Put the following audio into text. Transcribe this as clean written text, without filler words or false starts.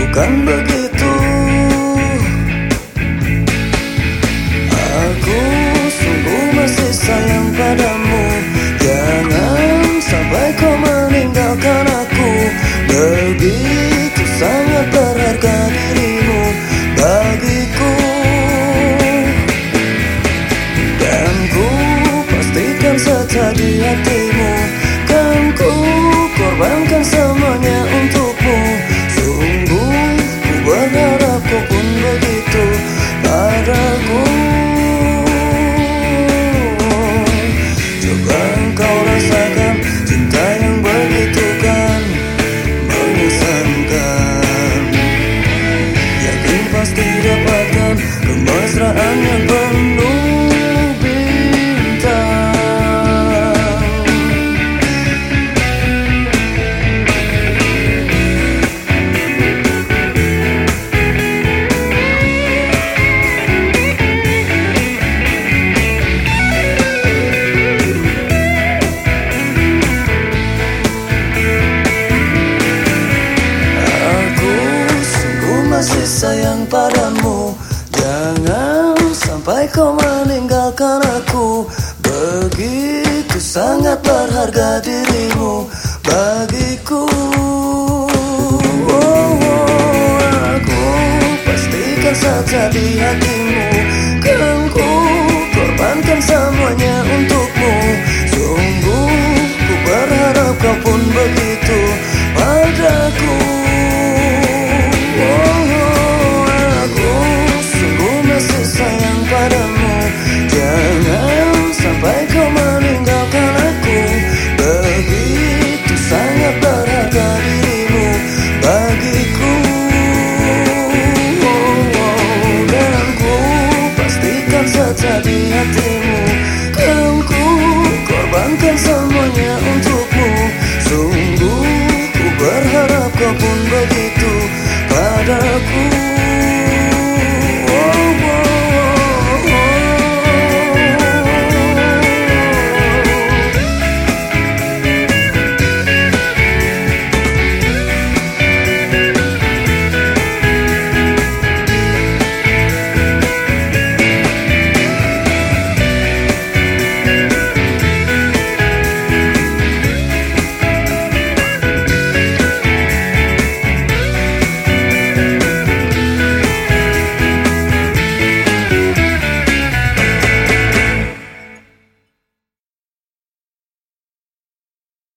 bukan begitu. Aku sungguh masih sayang padamu. Jangan sampai kau meninggalkan aku. Begitu sangat berharga dirimu bagiku. Dan ku pastikan setia di hatimu. Kan ku korbankan semuanya untukmu. Sungguh ku berharap kau pun begitu padaku. Coba engkau rasakan cinta yang begitu kan mengesankan. Yakin pasti dapatkan kemesraan yang penuh bintang. Masih sayang padamu. Jangan sampai kau meninggalkan aku. Begitu sangat berharga dirimu bagiku. Aku pastikan saja di hatimu. Kan ku korbankan semuanya untukmu. Sungguh ku berharap kau pun begitu padaku. Sayang padamu. Jangan sampai kau meninggalkan aku. Begitu sangat berharga dirimu bagiku. Dan ku pastikan saja di hatimu. Kan ku korbankan semuanya untukmu. Sungguh ku berharap kau pun begitu padaku.